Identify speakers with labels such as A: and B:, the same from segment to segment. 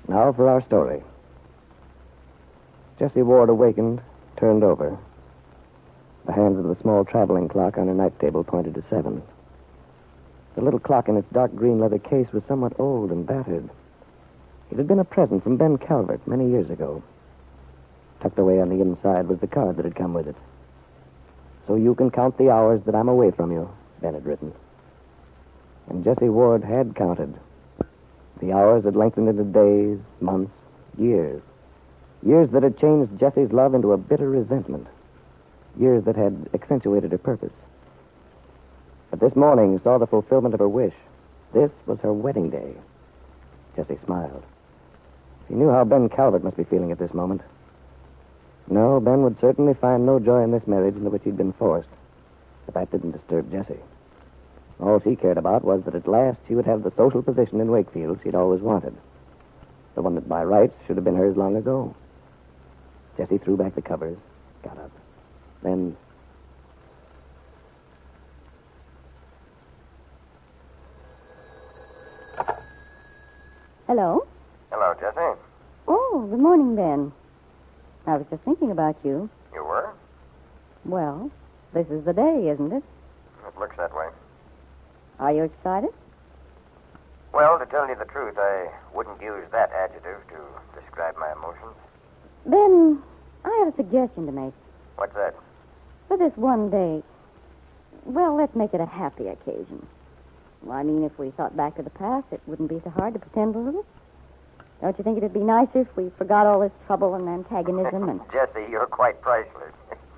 A: Now for our story. Jessie Ward awakened, turned over. The hands of the small traveling clock on her night table pointed to 7. The little clock in its dark green leather case was somewhat old and battered. It had been a present from Ben Calvert many years ago. Tucked away on the inside was the card that had come with it. "So you can count the hours that I'm away from you," Ben had written. And Jessie Ward had counted. The hours had lengthened into days, months, years. Years that had changed Jessie's love into a bitter resentment. Years that had accentuated her purpose. But this morning saw the fulfillment of her wish. This was her wedding day. Jessie smiled. She knew how Ben Calvert must be feeling at this moment. No, Ben would certainly find no joy in this marriage into which he'd been forced. But that didn't disturb Jessie. All she cared about was that at last she would have the social position in Wakefield she'd always wanted. The one that by rights should have been hers long ago. Jessie threw back the covers, got up. Then...
B: Hello?
C: Hello, Jessie.
B: Oh, good morning, Ben. I was just thinking about you.
C: You were?
B: Well, this is the day, isn't it?
C: It looks that way.
B: Are you excited?
C: Well, to tell you the truth, I wouldn't use that adjective to describe my emotions.
B: Ben, I have a suggestion to make.
C: What's that?
B: For this one day, well, let's make it a happy occasion. Well, I mean, if we thought back to the past, it wouldn't be so hard to pretend a little. Don't you think it'd be nicer if we forgot all this trouble and antagonism and...
C: Jessie, you're quite priceless.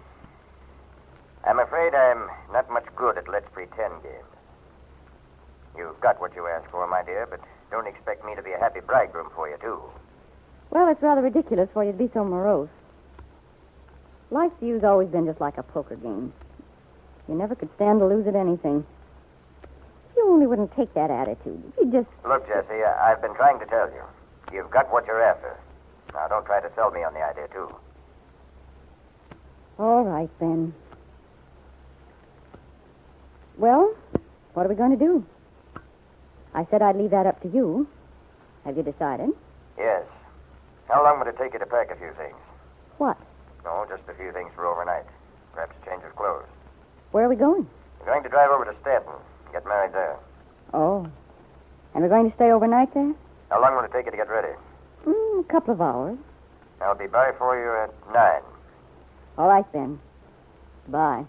C: I'm afraid I'm not much good at let's pretend games. You've got what you asked for, my dear, but don't expect me to be a happy bridegroom for you, too.
B: Well, it's rather ridiculous for you to be so morose. Life to you's always been just like a poker game. You never could stand to lose at anything. You only wouldn't take that attitude. You just...
C: Look, Jessie, I've been trying to tell you. You've got what you're after. Now, don't try to sell me on the idea, too.
B: All right, Ben. Well, what are we going to do? I said I'd leave that up to you. Have you decided?
C: Yes. How long would it take you to pack a few things?
B: What?
C: No, just a few things for overnight. Perhaps a change of clothes.
B: Where are we going?
C: We're going to drive over to Stanton. Get married there.
B: Oh. And we're going to stay overnight there?
C: How long will it take you to get ready?
B: A couple of hours.
C: I'll be by for you at 9.
B: All right, then. Bye.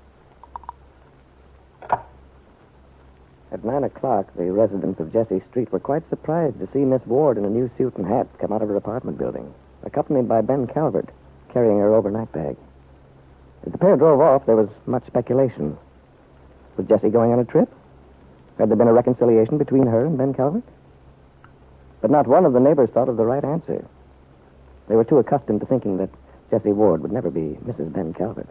A: At 9 o'clock, the residents of Jessie Street were quite surprised to see Miss Ward in a new suit and hat come out of her apartment building, accompanied by Ben Calvert, carrying her overnight bag. As the pair drove off, there was much speculation. Was Jessie going on a trip? Had there been a reconciliation between her and Ben Calvert? But not one of the neighbors thought of the right answer. They were too accustomed to thinking that Jessie Ward would never be Mrs. Ben Calvert.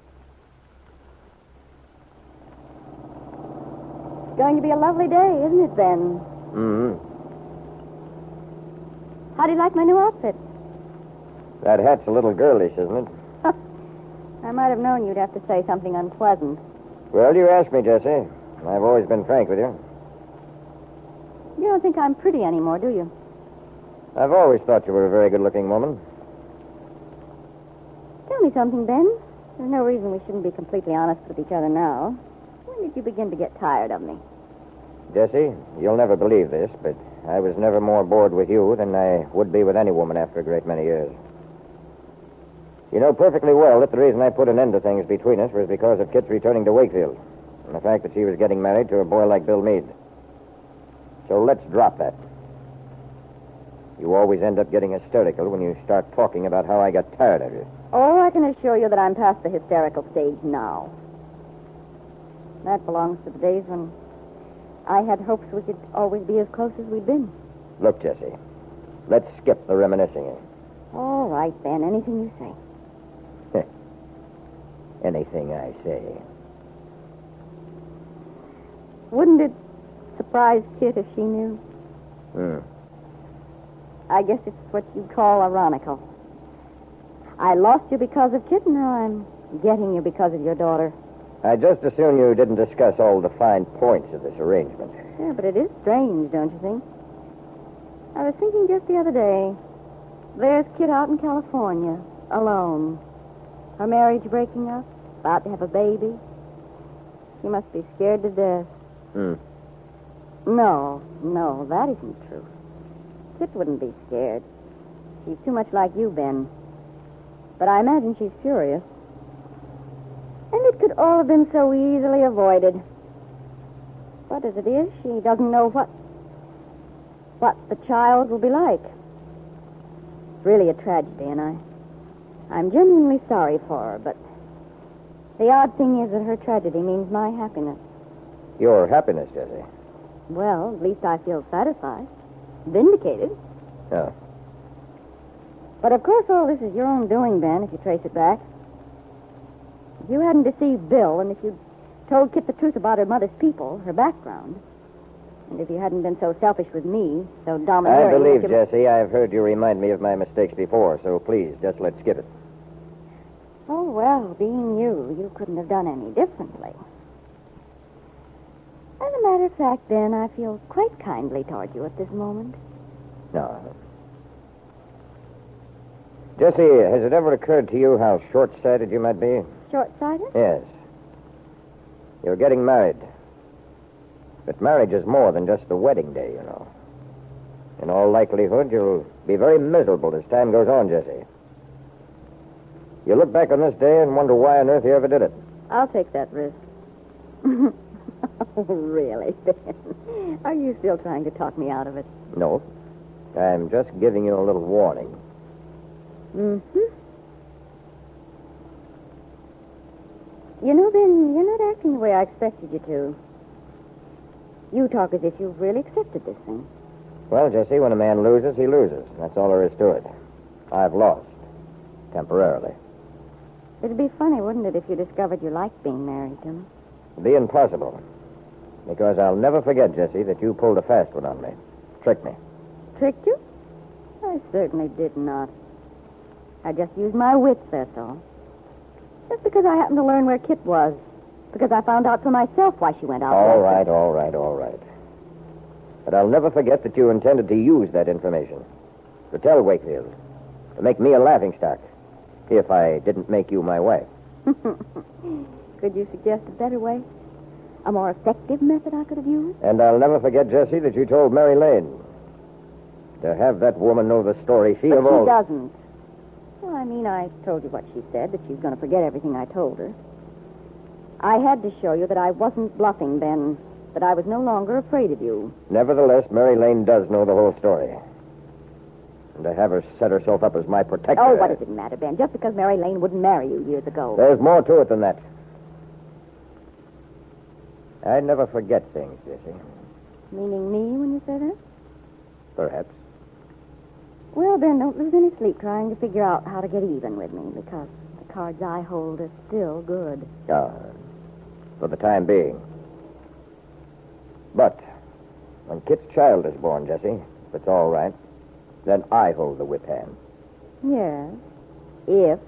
B: It's going to be a lovely day, isn't it, Ben?
A: Mm-hmm.
B: How do you like my new outfit?
C: That hat's a little girlish, isn't it?
B: I might have known you'd have to say something unpleasant.
C: Well, you asked me, Jessie. I've always been frank with you.
B: You don't think I'm pretty anymore, do you?
C: I've always thought you were a very good-looking woman.
B: Tell me something, Ben. There's no reason we shouldn't be completely honest with each other now. When did you begin to get tired of me?
C: Jessie, you'll never believe this, but I was never more bored with you than I would be with any woman after a great many years. You know perfectly well that the reason I put an end to things between us was because of Kit's returning to Wakefield and the fact that she was getting married to a boy like Bill Meade. So let's drop that. You always end up getting hysterical when you start talking about how I got tired of you.
B: Oh, I can assure you that I'm past the hysterical stage now. That belongs to the days when I had hopes we could always be as close as we'd been.
C: Look, Jessie, let's skip the reminiscing.
B: All right, Ben. Anything you say.
C: Anything I say.
B: Wouldn't it surprise Kit if she knew? I guess it's what you'd call ironical. I lost you because of Kit, and now I'm getting you because of your daughter.
C: I'd just as soon you didn't discuss all the fine points of this arrangement.
B: Yeah, but it is strange, don't you think? I was thinking just the other day. There's Kit out in California, alone. Her marriage breaking up, about to have a baby. She must be scared to death. No, that isn't true. Kit wouldn't be scared. She's too much like you, Ben. But I imagine she's furious. And it could all have been so easily avoided. But as it is, she doesn't know what the child will be like. It's really a tragedy, and I'm genuinely sorry for her, but the odd thing is that her tragedy means my happiness.
C: Your happiness, Jessie?
B: Well, at least I feel satisfied. Vindicated.
C: Yeah.
B: But of course all this is your own doing, Ben, if you trace it back. If you hadn't deceived Bill, and if you'd told Kit the truth about her mother's people, her background, and if you hadn't been so selfish with me, so domineering...
C: I believe, Jessie, I've heard you remind me of my mistakes before, so please, just let's skip it.
B: Oh, well, being you couldn't have done any differently. As a matter of fact, Ben, I feel quite kindly toward you at this moment.
C: No. Jessie, has it ever occurred to you how short-sighted you might be?
B: Short-sighted?
C: Yes. You're getting married. But marriage is more than just the wedding day, you know. In all likelihood, you'll be very miserable as time goes on, Jessie. You look back on this day and wonder why on earth you ever did it.
B: I'll take that risk. Oh, really, Ben? Are you still trying to talk me out of it?
C: No. I'm just giving you a little warning.
B: Mm-hmm. You know, Ben, you're not acting the way I expected you to. You talk as if you've really accepted this thing.
C: Well, Jessie, when a man loses, he loses. That's all there is to it. I've lost. Temporarily.
B: It'd be funny, wouldn't it, if you discovered you liked being married to me?
C: It'd be impossible. Because I'll never forget, Jessie, that you pulled a fast one on me. Tricked me.
B: Tricked you? I certainly did not. I just used my wits, that's all. Just because I happened to learn where Kit was. Because I found out for myself why she went out.
C: All right. But I'll never forget that you intended to use that information. To tell Wakefield. To make me a laughingstock. If I didn't make you my wife.
B: Could you suggest a better way? A more effective method I could have used?
C: And I'll never forget, Jessie, that you told Mary Lane. To have that woman know the story she
B: But
C: of all...
B: she doesn't. Well, I mean, I told you what she said, that she's going to forget everything I told her. I had to show you that I wasn't bluffing, Ben. That I was no longer afraid of you.
C: Nevertheless, Mary Lane does know the whole story. And to have her set herself up as my protector...
B: Oh, what does it matter, Ben? Just because Mary Lane wouldn't marry you years ago.
C: There's more to it than that. I never forget things, Jessie.
B: Meaning me when you say that?
C: Perhaps.
B: Well, Ben, don't lose any sleep trying to figure out how to get even with me, because the cards I hold are still good.
C: For the time being. But when Kit's child is born, Jessie, if it's all right, then I hold the whip hand.
B: Yes, if.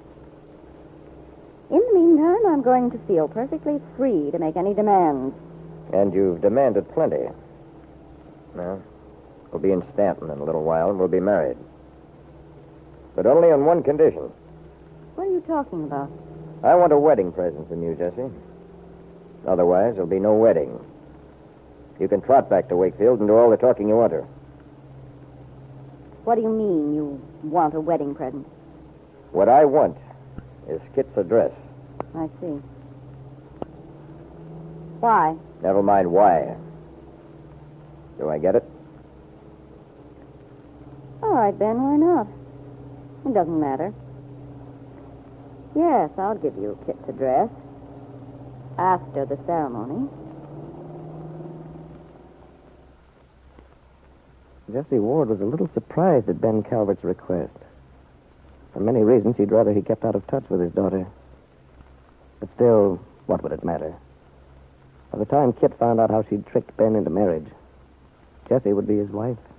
B: In the meantime, I'm going to feel perfectly free to make any demands.
C: And you've demanded plenty. Well, we'll be in Stanton in a little while, and we'll be married. But only on one condition.
B: What are you talking about?
C: I want a wedding present from you, Jessie. Otherwise, there'll be no wedding. You can trot back to Wakefield and do all the talking you want to.
B: What do you mean, you want a wedding present?
C: What I want is Kit's address.
B: I see. Why?
C: Never mind why. Do I get it?
B: All right, Ben, why not? It doesn't matter. Yes, I'll give you Kit's address. After the ceremony.
A: Jessie Ward was a little surprised at Ben Calvert's request. For many reasons, he'd rather he kept out of touch with his daughter. But still, what would it matter? By the time Kit found out how she'd tricked Ben into marriage, Jessie would be his wife.